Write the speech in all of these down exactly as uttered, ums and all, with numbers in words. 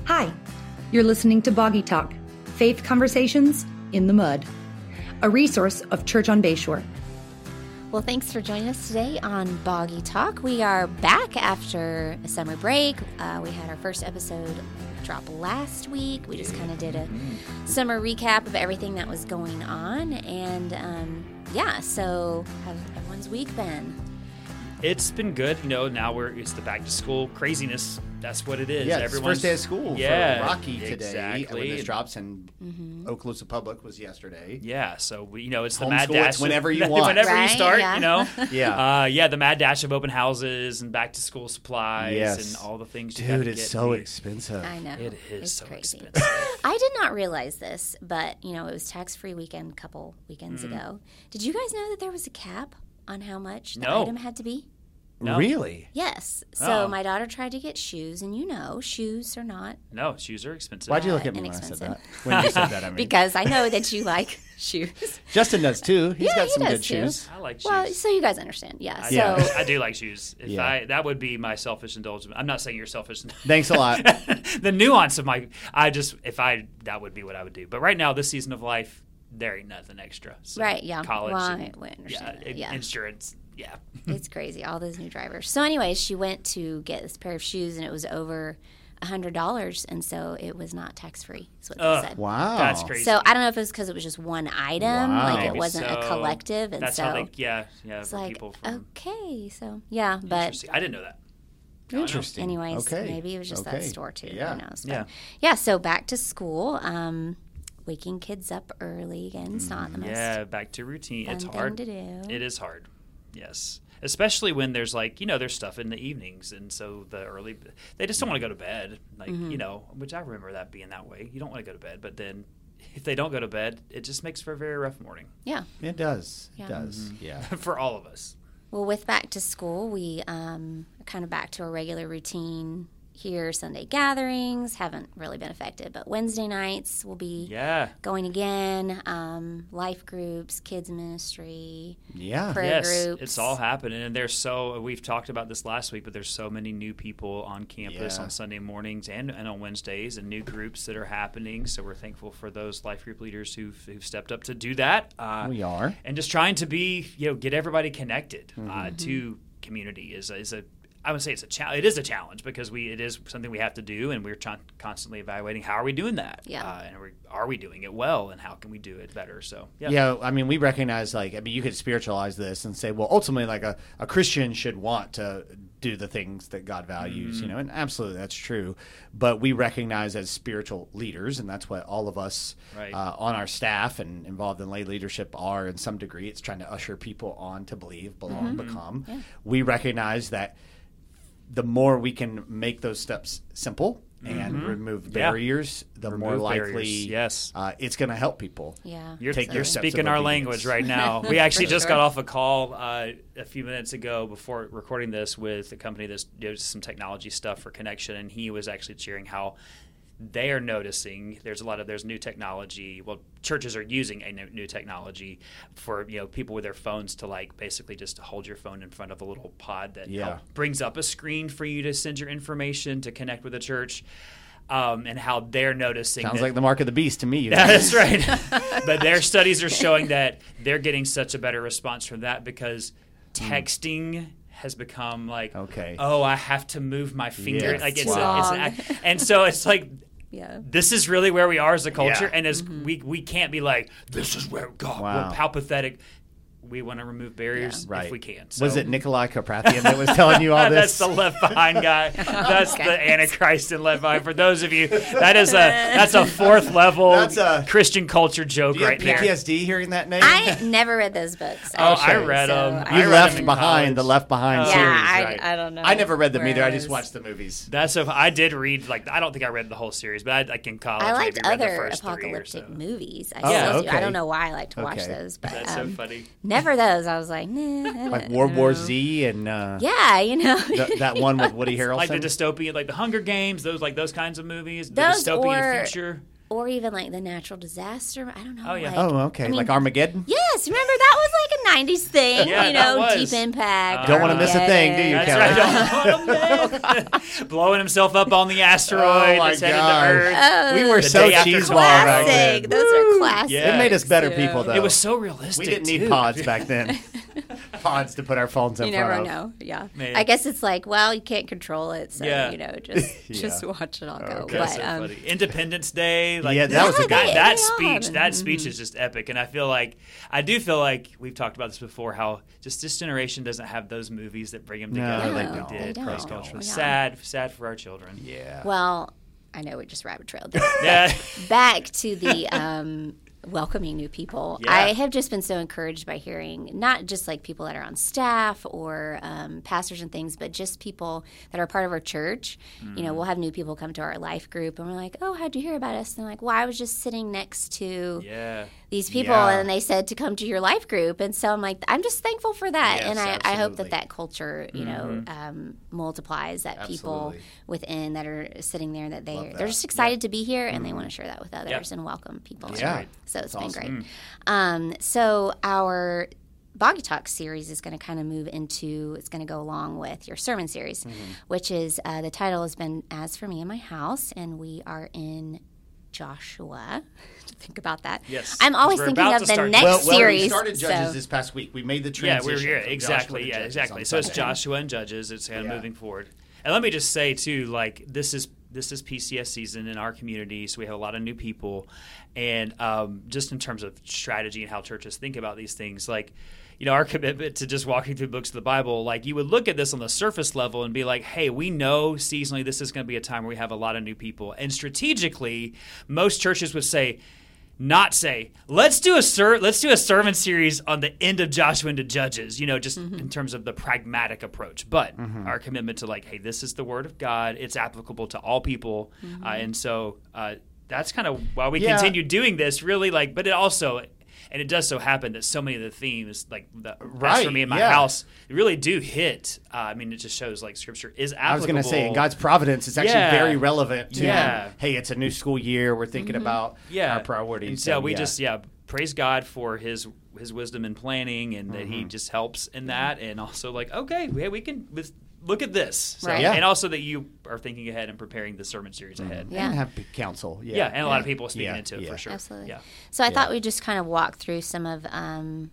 Hi, you're listening to Boggy Talk, Faith Conversations in the Mud, a resource of Church on Bayshore. Well, thanks for joining us today on Boggy Talk. We are back after a summer break. Uh, we had our first episode drop last week. We just kind of did a summer recap of everything that was going on. And um, yeah, so how's everyone's week been? It's been good. You know, now we're it's the back to school craziness. That's what it is. Yeah, it's first day of school yeah, for Rocky today exactly. when this drops, and mm-hmm. Okaloosa Public was yesterday. Yeah, so we, you know, it's the Homeschool mad dash. whenever you want. Whenever right? you start, yeah. you know. yeah. Uh, yeah, the mad dash of open houses and back to school supplies yes. and all the things Dude, you gotta it's get. so expensive. I know. It is it's so crazy. expensive. I did not realize this, but, you know, it was tax-free weekend a couple weekends Mm. ago. Did you guys know that there was a cap on how much the No. item had to be? No. Really? Yes. So Oh. my daughter tried to get shoes, and you know, shoes are not No, shoes are expensive. Why'd you look Uh, at me when I said inexpensive. that? When you said that, I mean. because I know that you like shoes. Justin does too. He's Yeah, got he some does good too. shoes. I like shoes. Well, so you guys understand, yeah. I, So Yeah. I do like shoes. If Yeah. I that would be my selfish indulgence. I'm not saying you're selfish. Thanks a lot. The nuance of my, I just if I that would be what I would do. But right now, this season of life, there ain't nothing extra. So right, yeah. College, Well, and, I, we understand yeah, that, in- yeah. insurance, yeah. It's crazy, all those new drivers. So anyways, she went to get this pair of shoes, and it was over a hundred dollars, and so it was not tax free. Is what they Ugh. said. Wow. That's crazy. So I don't know if it was because it was just one item, Wow. like it Maybe wasn't so. a collective, and That's so how they, yeah, yeah. it's For like people from okay, so yeah, but interesting. I didn't know that. Interesting. anyways, Okay. maybe it was just okay. that store too. Yeah. Who knows? But Yeah. yeah. So back to school. Um, waking kids up early again. It's not the most Yeah, back to routine. fun It's thing hard. to do. It is hard. Yes. Especially when there's like, you know, there's stuff in the evenings. And so the early, they just don't want to go to bed. Like, Mm-hmm. you know, which I remember that being that way. You don't want to go to bed. But then if they don't go to bed, it just makes for a very rough morning Yeah. It does. Yeah. It does. Yeah. for all of us. Well, with back to school, we um, are kind of back to a regular routine here. Sunday gatherings haven't really been affected, but Wednesday nights will be Yeah. going again. Um, life groups, kids ministry, Yeah. prayer Yes, groups. it's all happening, and there's so we've talked about this last week, but there's so many new people on campus Yeah. on Sunday mornings and, and on Wednesdays, and new groups that are happening. So we're thankful for those life group leaders who've, who've stepped up to do that. Uh, We are. and just trying to be, you know, get everybody connected uh, Mm-hmm. to community is a, is a. I would say it's a challenge. It is a challenge because we it is something we have to do, and we're trying constantly evaluating how are we doing that. Yeah. Uh, and are we, are we doing it well, and how can we do it better? So yeah. Yeah, I mean, we recognize, like, I mean, you could spiritualize this and say, well, ultimately, like, a, a Christian should want to do the things that God values, you know, and absolutely that's true. But we recognize as spiritual leaders, and that's what all of us Right. uh, on our staff and involved in lay leadership are in some degree. It's trying to usher people on to believe, belong, become. We recognize that the more we can make those steps simple and remove Yeah. barriers, the more Remove likely barriers, yes. uh, it's going to help people. Yeah. You're, Take you're those steps speaking of our obedience. language right now. We actually For just sure. got off a call uh, a few minutes ago before recording this with a company that's does some technology stuff for Connection, and he was actually sharing how they are noticing there's a lot of there's new technology. Well, churches are using a new, new technology for you know people with their phones to like basically just hold your phone in front of a little pod that Yeah. help, brings up a screen for you to send your information to connect with the church, um, and how they're noticing. Sounds that, like the mark of the beast to me. you know? That's right. But their studies are showing that they're getting such a better response from that because texting has become like, Okay. oh, I have to move my finger. Yes. Like it's, Wow. a, it's an act. And so it's like, Yeah. this is really where we are as a culture. Yeah. And as we we can't be like, this is where God, Wow. well, how pathetic. We want to remove barriers Right. if we can. Was So- it Nikolai Koprathian that was telling you all That's this? the Left Behind guy. That's Okay. the Antichrist in Left Behind. For those of you, that is a that's a fourth level That's a- Christian culture joke Do you right have there. P T S D hearing that name? I never read those books. Oh, I actually, read so them. I you read left them in behind college. the Left Behind Oh. series, Yeah, I, right? I don't know. I never read them where either. it I just was. watched the movies. That's so. I did read like I don't think I read the whole series, but I like in college. I liked maybe read the other first three or apocalyptic so. movies. I Oh, still do. okay. I don't know why I like to watch Okay. those, but That's um, so funny. never those. I was like, nah. I Like don't World War know. Z and uh, Yeah, you know. th- that one with Woody Harrelson. Like the dystopian, like the Hunger Games, those like those kinds of movies. The Those dystopian or- future. or even like the natural disaster. I don't know. Oh, yeah. Like, Oh, okay. I mean, like Armageddon? Yes, remember that was like a nineties thing. Yeah, you that know, was. Deep Impact. Don't wanna miss a thing, do you, That's Kelly? right. Don't- Blowing himself up on the asteroid Oh, my that's headed to God. Earth. Oh, We were The so day after cheeseball back then. classic. Those are classic. Yeah. It made us better people, though. It was so realistic. We didn't need too. pods back then. Pods to put our phones in You front never of. know. Yeah. Man. I guess it's like, well, you can't control it, so Yeah. you know, just Yeah. just watch it all go. Okay. That's But so um, funny. Independence Day, like Yeah, that was a good that, one. that They all speech. have That it. speech is just epic, and I feel like I do feel like we've talked about this before. How just this generation doesn't have those movies that bring them No, together. they like don't. we They did. don't. Cross culture. Yeah. Sad, sad for our children. Yeah. well, I know we just rabbit trailed. Yeah. Back to the um, welcoming new people. Yeah. I have just been so encouraged by hearing not just like people that are on staff or um, pastors and things, but just people that are part of our church. Mm. You know, we'll have new people come to our life group and we're like, oh, how'd you hear about us? And they're like, well, I was just sitting next to Yeah. these people Yeah. and they said to come to your life group. And so I'm like, I'm just thankful for that. Yes, and I, I hope absolutely. that that culture, you know, um, multiplies, that people Absolutely. within that are sitting there, that they, Love that. they're just excited to be here and they want to share that with others Yep. and welcome people. Yeah. And so it's That's been awesome. great. Um, so our Boggy Talk series is going to kind of move into, it's going to go along with your sermon series, Mm-hmm. which is, uh, the title has been As For Me and My House, and we are in Joshua. Think about that. Yes. I'm always We're thinking about of to the start- next well, well, series. we started Judges so- this past week. We made the Yeah, transition. we were here. from Joshua Exactly. to Yeah, Judges exactly. on So it's Sunday. Joshua and Judges. It's kind of Yeah. moving forward. And let me just say too, like this is this is P C S season in our community, so we have a lot of new people, and um, just in terms of strategy and how churches think about these things, like. You know, our commitment to just walking through books of the Bible, like you would look at this on the surface level and be like, hey, we know seasonally this is going to be a time where we have a lot of new people. And strategically, most churches would say, not say, let's do a ser- let's do a sermon series on the end of Joshua into Judges, you know, just in terms of the pragmatic approach. But our commitment to like, hey, this is the word of God. It's applicable to all people. Uh, and so uh, that's kind of why we Yeah. continue doing this, really. Like, but it also... And it does so happen that so many of the themes, like the rest Right, for me in my yeah. house, really do hit. Uh, I mean, it just shows like Scripture is applicable. I was going to say, in God's providence, it's actually Yeah. very relevant to, Yeah. hey, it's a new school year. We're thinking about yeah. our priorities. And so we just yeah praise God for His His wisdom in planning, and that Mm-hmm. He just helps in that, and also like okay, yeah, we can let's look at this, so, Right. Yeah. and also that you are thinking ahead and preparing the sermon series ahead. Yeah. And have counsel. Yeah. Yeah, and a lot of people speaking Yeah, into it yeah. for sure. Absolutely. Yeah. So I Yeah. thought we'd just kind of walk through some of um,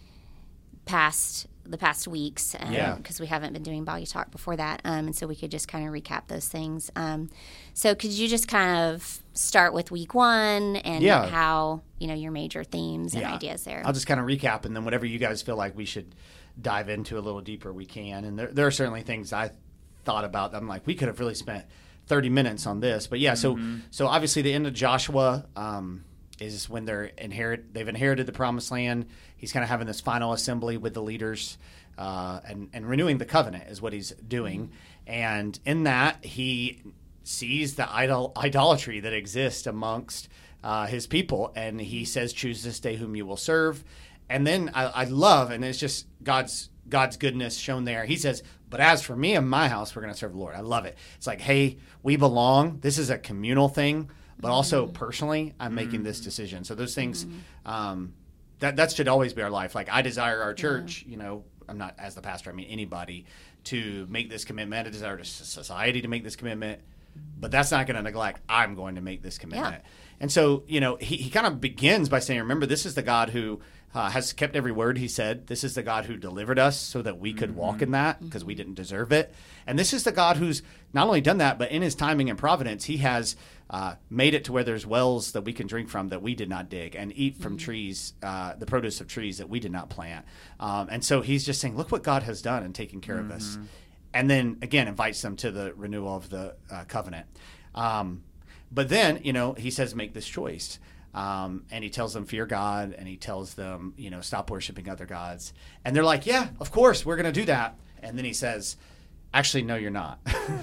past the past weeks, um, Yeah. because we haven't been doing Boggy Talk before that, um, and so we could just kind of recap those things. Um, so could you just kind of start with week one and Yeah. how you know your major themes and Yeah. ideas there? I'll just kind of recap, and then whatever you guys feel like we should dive into a little deeper, we can. And there, there are certainly things I thought about. I'm like, we could have really spent thirty minutes on this, but yeah. So, so obviously, the end of Joshua um, is when they're inherit. They've inherited the promised land. He's kind of having this final assembly with the leaders, uh, and and renewing the covenant is what he's doing. And in that, he sees the idol idolatry that exists amongst uh, his people, and he says, "Choose this day whom you will serve." And then I, I love, and it's just God's God's goodness shown there. He says, "But as for me and my house, we're going to serve the Lord." I love it. It's like, hey, we belong. This is a communal thing, but also personally, I'm making this decision. So those things, um, that that should always be our life. Like I desire our church. You know, I'm not as the pastor. I mean anybody to make this commitment. I desire to society to make this commitment. But that's not going to neglect. I'm going to make this commitment. Yeah. And so, you know, he, he kind of begins by saying, remember, this is the God who uh, has kept every word he said. This is the God who delivered us so that we could walk in that because we didn't deserve it. And this is the God who's not only done that, but in his timing and providence, he has uh, made it to where there's wells that we can drink from that we did not dig and eat from trees, uh, the produce of trees that we did not plant. Um, and so he's just saying, look what God has done in taking care of us. And then, again, invites them to the renewal of the uh, covenant. Um, but then, you know, he says, make this choice. Um, and he tells them, fear God. And he tells them, you know, stop worshiping other gods. And they're like, yeah, of course, we're going to do that. And then he says, actually, no, you're not.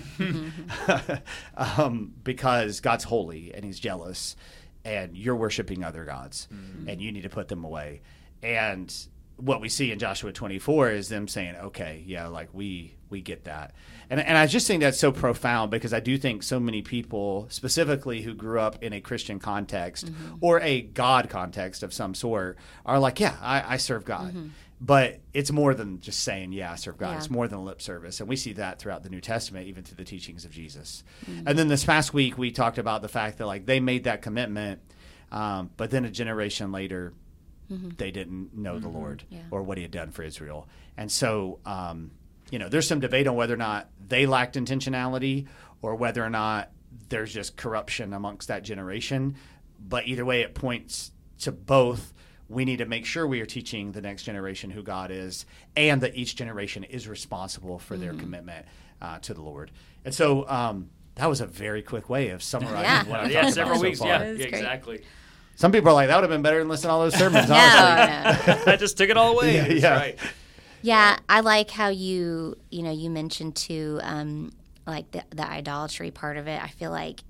um, because God's holy and he's jealous. And you're worshiping other gods. Mm-hmm. And you need to put them away. And what we see in Joshua twenty-four is them saying, okay, yeah, like we we get that. And, and I just think that's so profound because I do think so many people, specifically who grew up in a Christian context mm-hmm. or a God context of some sort, are like, yeah, I, I serve God. Mm-hmm. But it's more than just saying, yeah, I serve God. Yeah. It's more than lip service. And we see that throughout the New Testament, even through the teachings of Jesus. Mm-hmm. And then this past week, we talked about the fact that like they made that commitment, um, but then a generation later, mm-hmm. they didn't know mm-hmm. the Lord yeah. or what he had done for Israel. And so, um, you know, there's some debate on whether or not they lacked intentionality or whether or not there's just corruption amongst that generation. But either way, it points to both. We need to make sure we are teaching the next generation who God is and that each generation is responsible for mm-hmm. their commitment uh, to the Lord. And so um, that was a very quick way of summarizing yeah. what I'm yeah, talking several about weeks, so far. yeah, yeah exactly. Some people are like, that would have been better than listening to all those sermons, honestly. no, no. I just took it all away. Yeah, That's yeah. right. Yeah, I like how you, you know, you mentioned too, um, like the, the idolatry part of it. I feel like,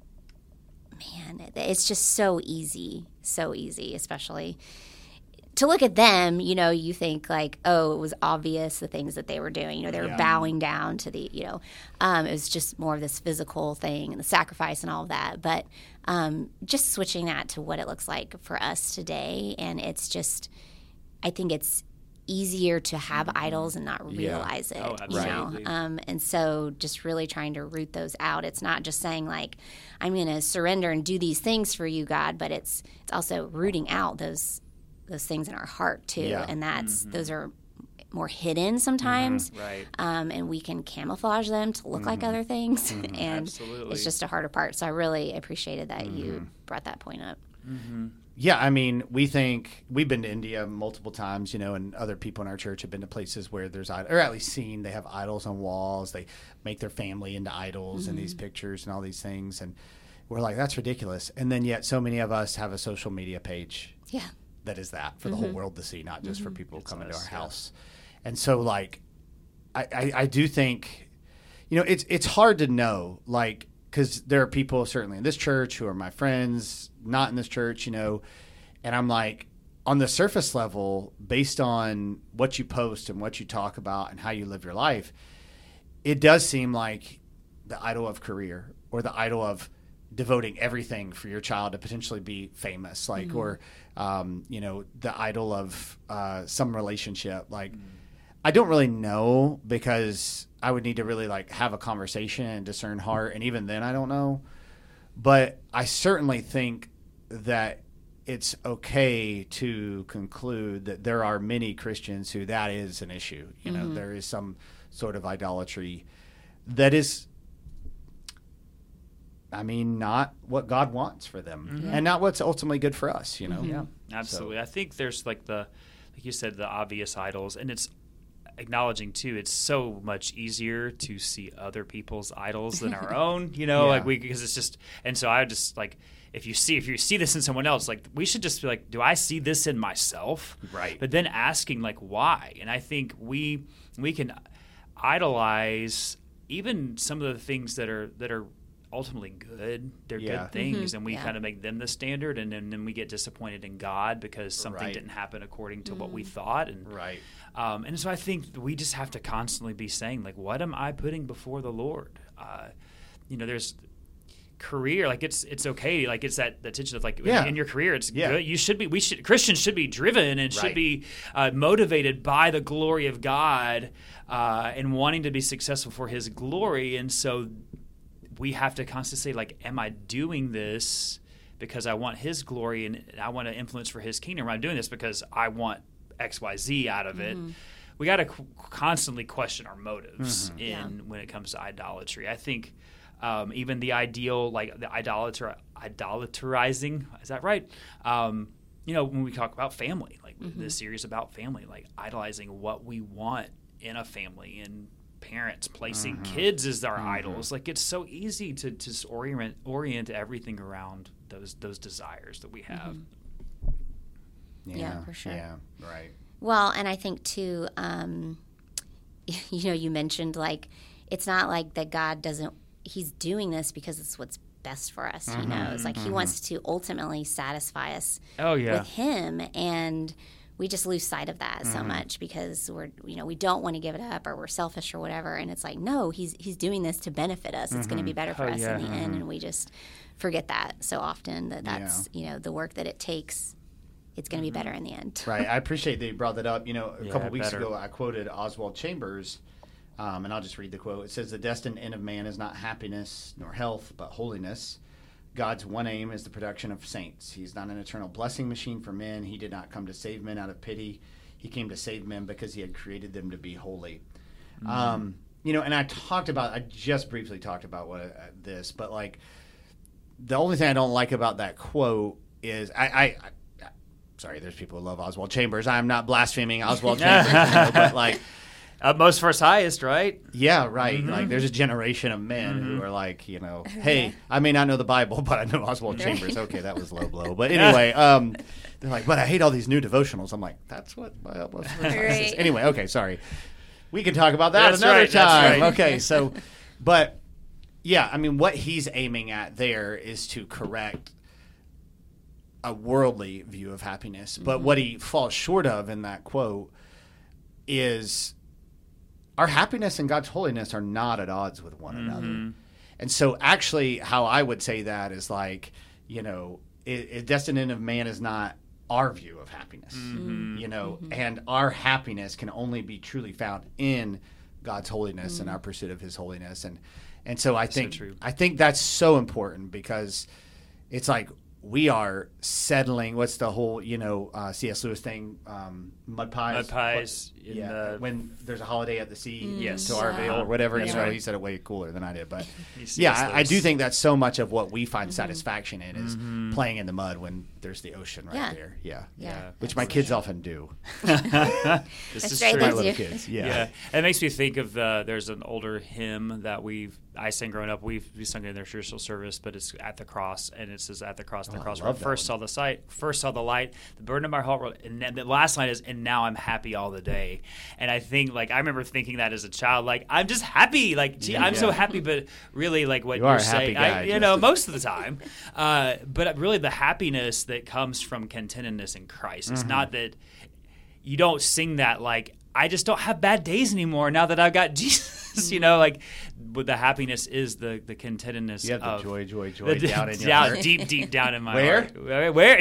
man, it's just so easy, so easy, especially to look at them, you know, you think like, oh, it was obvious the things that they were doing. You know, they were yeah. bowing down to the, you know, um, it was just more of this physical thing and the sacrifice and all of that. But um, just switching that to what it looks like for us today. And it's just, I think it's easier to have idols and not realize yeah. it, oh, you know? Um, and so just really trying to root those out. It's not just saying like, I'm going to surrender and do these things for you, God, but it's it's also rooting out those those things in our heart too. Yeah. And that's mm-hmm. those are more hidden sometimes. Mm-hmm. Right. Um, and we can camouflage them to look mm-hmm. like other things. Mm-hmm. and Absolutely. It's just a harder part. So I really appreciated that mm-hmm. you brought that point up. Mm-hmm. Yeah, I mean, we think we've been to India multiple times, you know, and other people in our church have been to places where there's, or at least seen, they have idols on walls. They make their family into idols mm-hmm. and these pictures and all these things. And we're like, that's ridiculous. And then yet so many of us have a social media page Yeah. that is that for mm-hmm. the whole world to see, not just mm-hmm. for people who come into our yeah. house. And so, like, I, I, I do think, you know, it's it's hard to know, like, because there are people certainly in this church who are my friends, not in this church, you know, and I'm like, on the surface level, based on what you post and what you talk about and how you live your life, it does seem like the idol of career or the idol of devoting everything for your child to potentially be famous, like, mm-hmm. or, um, you know, the idol of uh, some relationship. Like, mm-hmm. I don't really know because I would need to really like have a conversation and discern heart. And even then I don't know, but I certainly think that it's okay to conclude that there are many Christians who that is an issue. You know, mm-hmm. there is some sort of idolatry that is, I mean, not what God wants for them mm-hmm. and not what's ultimately good for us, you know? Mm-hmm. Yeah, absolutely. So. I think there's like the, like you said, the obvious idols, and it's acknowledging too, it's so much easier to see other people's idols than our own, you know, yeah. like we, because it's just, and so I just like, if you see, if you see this in someone else, like we should just be like, do I see this in myself? Right. But then asking like, why? And I think we, we can idolize even some of the things that are, that are ultimately good. They're yeah. good things. Mm-hmm. And we yeah. kind of make them the standard. And then, then we get disappointed in God because something right. didn't happen according to mm-hmm. what we thought. And right. Um, and so I think we just have to constantly be saying, like, what am I putting before the Lord? Uh, you know, there's career, like it's it's okay, like it's that, that tension of like yeah. in, in your career, it's yeah. good. You should be, we should, Christians should be driven and should right. be uh, motivated by the glory of God uh, and wanting to be successful for His glory. And so we have to constantly say, like, am I doing this because I want His glory and I want to influence for His kingdom? Or am I doing this because I want X Y Z out of it? Mm-hmm. We got to c- constantly question our motives mm-hmm. in yeah. when it comes to idolatry. I think um, even the ideal, like the idolater, idolatrizing, is that right? Um, you know, when we talk about family, like mm-hmm. this series about family, like idolizing what we want in a family and parents placing mm-hmm. kids as our mm-hmm. idols. Like it's so easy to to just orient orient everything around those those desires that we have. Mm-hmm. Yeah, yeah, for sure. Yeah, right. Well, and I think too, um, you know, you mentioned like it's not like that God doesn't. He's doing this because it's what's best for us. Mm-hmm, he knows, like mm-hmm. He wants to ultimately satisfy us. Oh yeah. With Him, and we just lose sight of that mm-hmm. so much because we're, you know, we don't want to give it up or we're selfish or whatever. And it's like, no, he's he's doing this to benefit us. Mm-hmm. It's going to be better for oh, us yeah. in the mm-hmm. end. And we just forget that so often that that's, yeah. you know, the work that it takes. It's going to be better in the end. Right. I appreciate that you brought that up. You know, a yeah, couple weeks better. ago, I quoted Oswald Chambers, um, and I'll just read the quote. It says, "The destined end of man is not happiness nor health, but holiness. God's one aim is the production of saints. He's not an eternal blessing machine for men. He did not come to save men out of pity. He came to save men because he had created them to be holy." Mm-hmm. Um, you know, and I talked about, I just briefly talked about what uh, this, but like, the only thing I don't like about that quote is, I, I, I sorry, there's people who love Oswald Chambers. I'm not blaspheming Oswald Chambers, you know, but like, utmost first highest, right? Yeah, right. Mm-hmm. Like, there's a generation of men mm-hmm. who are like, you know, hey, I may not know the Bible, but I know Oswald Chambers. Okay, that was low blow. But anyway, um, they're like, but I hate all these new devotionals. I'm like, that's what my utmost first highest right. is. Anyway, okay, sorry. We can talk about that that's another right, time. Right. Okay, so, but yeah, I mean, what he's aiming at there is to correct a worldly view of happiness. But mm-hmm. what he falls short of in that quote is our happiness and God's holiness are not at odds with one mm-hmm. another. And so actually how I would say that is like, you know, it, it destined end of man is not our view of happiness, mm-hmm. you know, mm-hmm. and our happiness can only be truly found in God's holiness mm-hmm. and our pursuit of his holiness. And, and so I think, so I think that's so important because it's like, we are settling. What's the whole, you know, uh, C S Lewis thing? Um, mud pies. Mud pies. What, yeah. The, when there's a holiday at the sea, mm, yes, to our veil or whatever. That's you know, right. he said it way cooler than I did. But He's yeah, I, I do think that's so much of what we find mm-hmm. satisfaction in is mm-hmm. playing in the mud when there's the ocean right yeah. there. Yeah, yeah, yeah. which my kids often do. This that's is right. true. My That's little you. kids. Yeah. Yeah, it makes me think of uh, there's an older hymn that we've I sang growing up. We've we sung it in their traditional service, but it's at the cross, and it says at the cross, at the Oh, cross. I Where I love that first one. saw the sight, first saw the light, the burden of my heart, and then the last line is, and now I'm happy all the day. And I think like I remember thinking that as a child, like I'm just happy, like gee, I'm Yeah. so happy, but really like what You you're are a happy saying, guy, I, you know, Justin. most of the time. Uh, but really, the happiness that comes from contentedness in Christ. It's Mm-hmm. not that you don't sing that like I just don't have bad days anymore now that I've got Jesus. You know, like but the happiness is the the contentedness. You have the of joy, joy, joy the, down in your down, heart. deep, deep down in my Where? heart. Where? Where?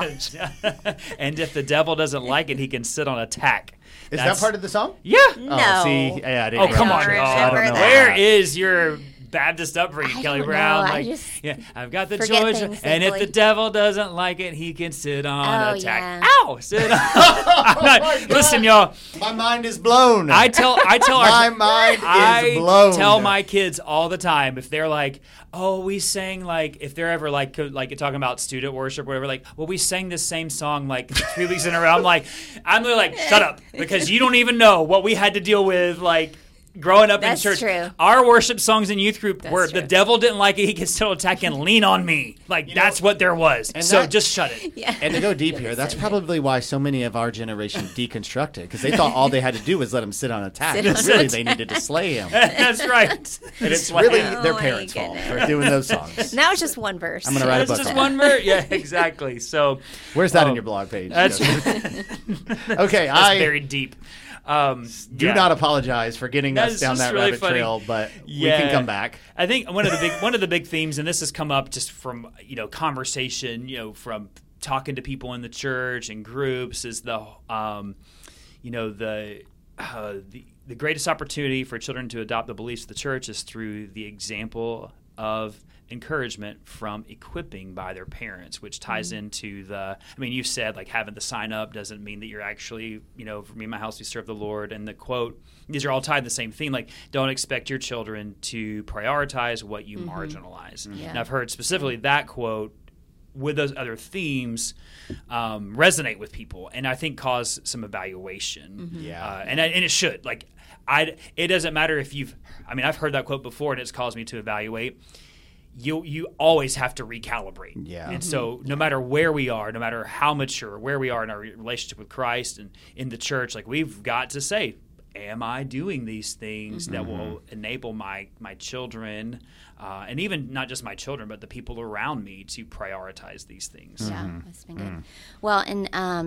And if the devil doesn't like it, he can sit on a tack. Is That's- that part of the song? Yeah. No. Oh, see, yeah, I didn't Oh, come hear on, that. y'all. I don't know that. Where that. is your Baptist upbringing, I Kelly don't Brown? know. I Like, just yeah, I've got the forget joy, things and if simply. the devil doesn't like it, he can sit on Oh, a tack. yeah. Ow! Sit on. I'm not- my God. listen, y'all. My mind is blown. I tell, I tell My our, mind is I blown. tell my kids all the time if they're like, "Oh, we sang like," if they're ever like, co- like talking about student worship or whatever, like, "Well, we sang this same song like three weeks in a row." I'm like, I'm literally like, "Shut up," because you don't even know what we had to deal with, like. Growing up That's in church, true. our worship songs in youth group That's were true. the devil didn't like it, he could still attack and lean on me. Like know, that's what there was. and So that- just shut it. yeah. And to go deep here, that's probably why so many of our generation deconstructed, because they thought all they had to do was let him sit on a tack. Sit on really, a they needed to slay him. That's right. And it's really Oh their my parents' fault goodness. for doing those songs. Now it's just one verse. I'm gonna write a It's book just on one word. Yeah, exactly. So Where's that Oh, in your blog page? That's, Justin? that's okay, I buried deep. Um, do yeah. not apologize for getting That's us down just that really rabbit funny. trail, but we Yeah. can come back. I think one of the big one of the big themes, and this has come up just from you know conversation, you know, from talking to people in the church and groups, is the um, you know the uh, the the greatest opportunity for children to adopt the beliefs of the church is through the example of encouragement from equipping by their parents, which ties Mm-hmm. into the, I mean, you said like having the sign up doesn't mean that you're actually, you know, for me and my house, we serve the Lord. And the quote, these are all tied to the same theme. Like, don't expect your children to prioritize what you Mm-hmm. marginalize. Yeah. And I've heard specifically that quote with those other themes um, resonate with people, and I think cause some evaluation. Mm-hmm. Yeah. Uh, and I, and it should. Like, I it doesn't matter if you've. I mean, I've heard that quote before, and it's caused me to evaluate. You you always have to recalibrate. Yeah. And so no matter where we are, no matter how mature, where we are in our relationship with Christ and in the church, like we've got to say, am I doing these things Mm-hmm. that will enable my my children, uh, and even not just my children, but the people around me to prioritize these things? Yeah, that's been good. Well, and um,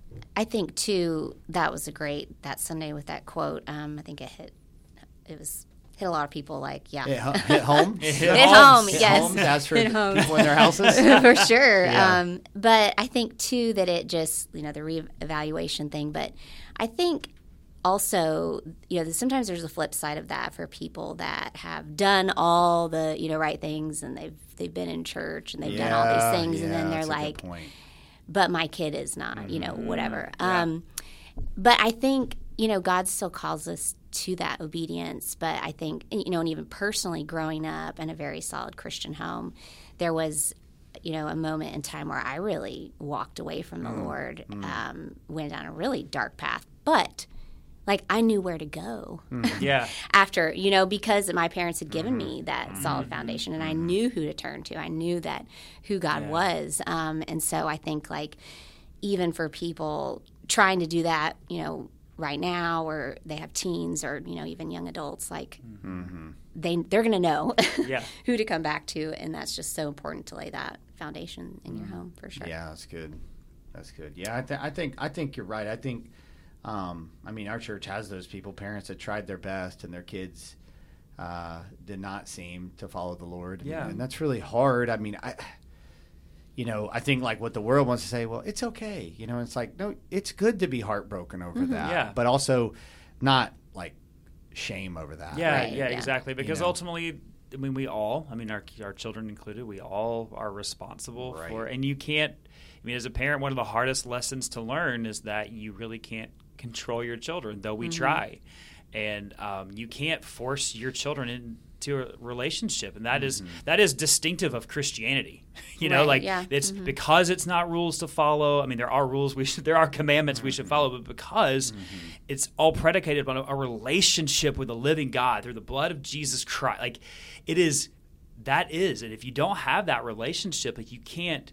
I think too that was a great that Sunday with that quote. Um, I think it hit. It was hit a lot of people. Like yeah, Hit, ho- hit home. It hit home. home. Hit Yes, home. That's for Hit home. people in their houses. for sure. Yeah. Um, but I think too that it just you know the reevaluation thing. But I think also you know sometimes there's a flip side of that for people that have done all the you know right things and they've they've been in church and they've done all Yeah, these things and yeah, then they're that's a good like, point. but my kid is not, you know, Mm-hmm. whatever. Um, but I think, you know, God still calls us to that obedience. But I think, you know, and even personally growing up in a very solid Christian home, there was, you know, a moment in time where I really walked away from the Mm. Lord, um, went down a really dark path. But, like, I knew where to go. Yeah. After, you know, because my parents had given Mm-hmm. me that solid foundation and I knew who to turn to. I knew that who God Yeah. was. Um, and so I think, like, even for people trying to do that, you know, right now or they have teens or, you know, even young adults, like, they, they're going to know Yeah. who to come back to. And that's just so important to lay that foundation in your home, for sure. Yeah, that's good. That's good. Yeah, I, th- I think I think you're right. I think, um, I mean, our church has those people, parents that tried their best, and their kids uh, did not seem to follow the Lord. Yeah. and that's really hard. I mean, I, you know, I think like what the world wants to say. Well, it's okay. You know, it's like no, it's good to be heartbroken over that. Yeah. but also not like shame over that. Yeah, Right, yeah, yeah. exactly. Because know? ultimately, I mean, we all, I mean, our our children included, we all are responsible Right. for, and you can't, I mean, as a parent, one of the hardest lessons to learn is that you really can't control your children, though we try. And um, you can't force your children into a relationship, and that is that is distinctive of Christianity. You know, Right, like yeah. it's because it's not rules to follow. I mean, there are rules we should, there are commandments we should follow, but because it's all predicated on a, a relationship with the living God through the blood of Jesus Christ, like it is. That is, and if you don't have that relationship, like you can't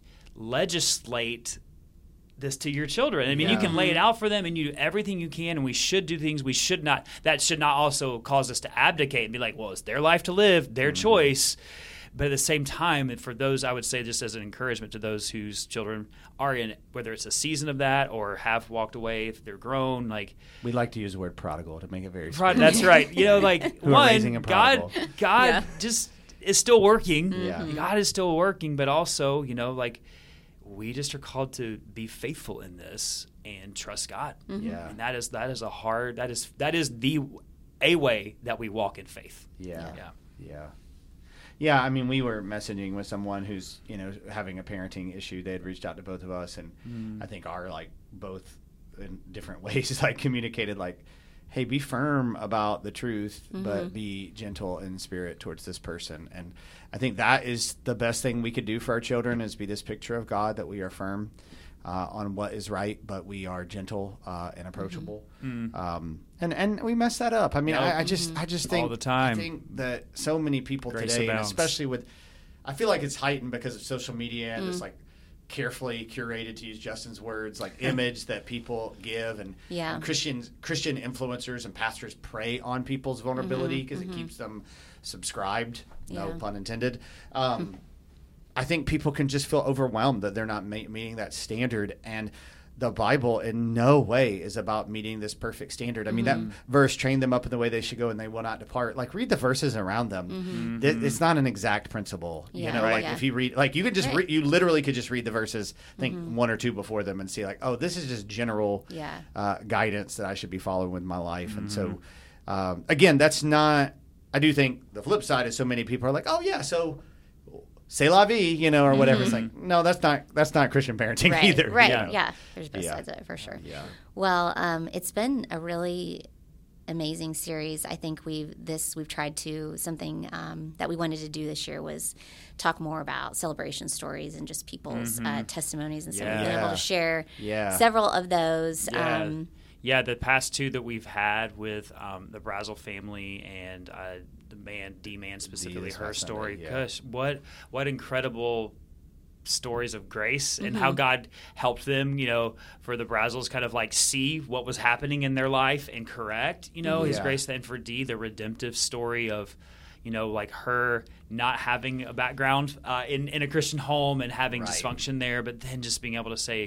legislate this to your children. I mean, you Yeah. can lay it out for them and you do everything you can, and we should do things we should not. That should not also cause us to abdicate and be like, well, it's their life to live, their choice. But at the same time, and for those, I would say just as an encouragement to those whose children are in, whether it's a season of that or have walked away, if they're grown, like, We like to use the word prodigal to make it very Prod- that's right. You know, like Who are raising one, a God, prodigal. God Yeah. just is still working. Yeah. God is still working, but also, you know, like we just are called to be faithful in this and trust God. Yeah. And that is that is a hard that is that is the a way that we walk in faith. Yeah. Yeah. Yeah. Yeah, I mean, we were messaging with someone who's, you know, having a parenting issue. They had reached out to both of us, and I think our, like, both in different ways, like, communicated, like, hey, be firm about the truth, but be gentle in spirit towards this person. And I think that is the best thing we could do for our children is be this picture of God, that we are firm uh, on what is right, but we are gentle uh, and approachable. Um, and and we mess that up. I mean, Yep. I, I just I just All think the time. I think that so many people Grace today, and abounds. especially with, I feel like it's heightened because of social media Mm. and this like carefully curated, to use Justin's words, like image that people give, and Yeah. and Christians Christian influencers and pastors prey on people's vulnerability because it keeps them subscribed. No Mm-hmm, Yeah. pun intended. Um, I think people can just feel overwhelmed that they're not ma- meeting that standard, and the Bible in no way is about meeting this perfect standard. I mean, Mm-hmm. that verse, train them up in the way they should go and they will not depart. Like, read the verses around them. Th- It's not an exact principle. You Mm-hmm. Yeah, know, right. like yeah. if you read, like you could just, Right. re- you literally could just read the verses, think Mm-hmm. one or two before them and see like, oh, this is just general Yeah. uh, guidance that I should be following with my life. And so, um, again, that's not, I do think the flip side is so many people are like, oh yeah, so c'est la vie, you know, or whatever. It's like, no, that's not, that's not Christian parenting Right, either. right, you know? yeah. There's both Yeah. sides of it for sure. Yeah. Well, um, it's been a really amazing series. I think we've this we've tried to something um, that we wanted to do this year was talk more about celebration stories and just people's uh, testimonies, and so we've been Yeah. able to share Yeah. several of those. Yeah. Um, Yeah, the past two that we've had with um, the Brazel family and uh, the man, D-Man specifically, this her past story. Sunday, yeah. Gosh, what what incredible stories of grace and Mm-hmm. how God helped them, you know, for the Brazels kind of like see what was happening in their life and correct, you know, His Yeah. grace. And for Dee, the redemptive story of, you know, like her not having a background uh, in, in a Christian home and having Right. dysfunction there, but then just being able to say,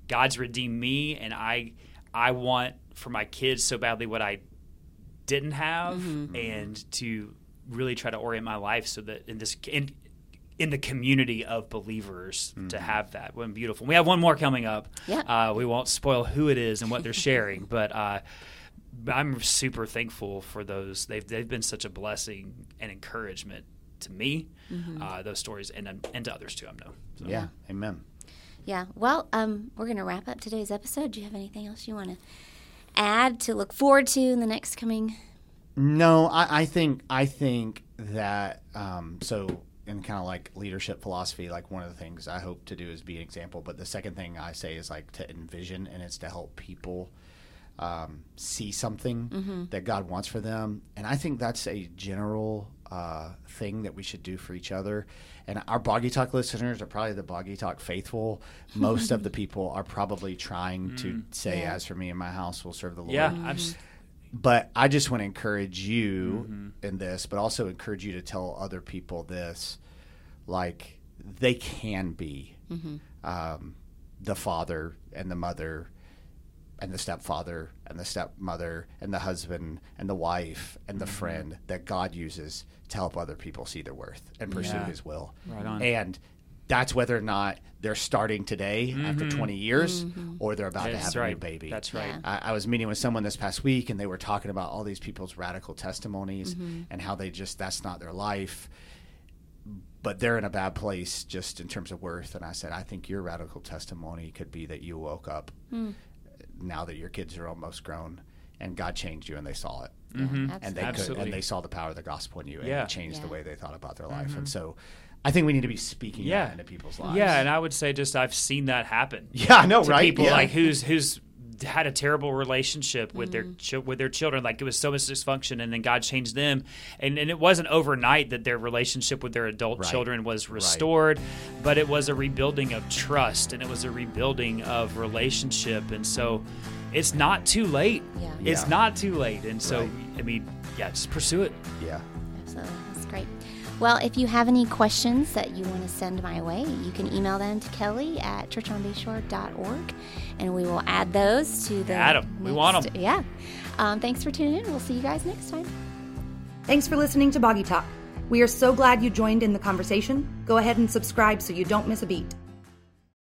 God's redeemed me, and I I want for my kids so badly what I didn't have, mm-hmm. and to really try to orient my life so that in this in in the community of believers mm-hmm. to have that. When beautiful. We have one more coming up. Yeah. Uh, we won't spoil who it is and what they're sharing, but uh, I'm super thankful for those. They've they've been such a blessing and encouragement to me. Mm-hmm. Uh, those stories and and to others too. I know. So. Yeah. Amen. Yeah. Well, um, we're going to wrap up today's episode. Do you have anything else you want to add to look forward to in the next coming? No, I, I think I think that um, so. in kind of like leadership philosophy, like one of the things I hope to do is be an example. But the second thing I say is like to envision, and it's to help people um, see something mm-hmm. that God wants for them. And I think that's a general uh, thing that we should do for each other. And our Boggy Talk listeners are probably the Boggy Talk faithful. Most of the people are probably trying mm. to say, yeah. as for me and my house, we'll serve the Lord. Yeah, mm-hmm. I'm just... But I just want to encourage you mm-hmm. in this, but also encourage you to tell other people this, like they can be mm-hmm. um, the father and the mother and the stepfather and the stepmother and the husband and the wife and the mm-hmm. friend that God uses to help other people see their worth and pursue yeah. his will. Right on. And that's whether or not they're starting today mm-hmm. after twenty years mm-hmm. or they're about That's to have right. a new baby. That's right. Yeah. I, I was meeting with someone this past week, and they were talking about all these people's radical testimonies mm-hmm. and how they just, that's not their life. But they're in a bad place just in terms of worth. And I said, I think your radical testimony could be that you woke up mm. now that your kids are almost grown and God changed you and they saw it. Mm-hmm. And they Absolutely. could, and they saw the power of the gospel in you and yeah. it changed yeah. the way they thought about their life. Mm-hmm. And so I think we need to be speaking yeah. that into people's lives. Yeah, and I would say just I've seen that happen. Yeah, I know, to right? People yeah. like who's who's had a terrible relationship with mm-hmm. their chi- with their children, like it was so much dysfunction, and then God changed them, and and it wasn't overnight that their relationship with their adult right. children was restored, right. but it was a rebuilding of trust, and it was a rebuilding of relationship, and so it's not too late. Yeah. It's yeah. not too late, and so right. I mean, yeah, just pursue it. Yeah. Absolutely. That's great. Well, if you have any questions that you want to send my way, you can email them to Kelly at church on bayshore dot org, and we will add those to the Add 'em. We want 'em. Yeah. Um, thanks for tuning in. We'll see you guys next time. Thanks for listening to Boggy Talk. We are so glad you joined in the conversation. Go ahead and subscribe so you don't miss a beat.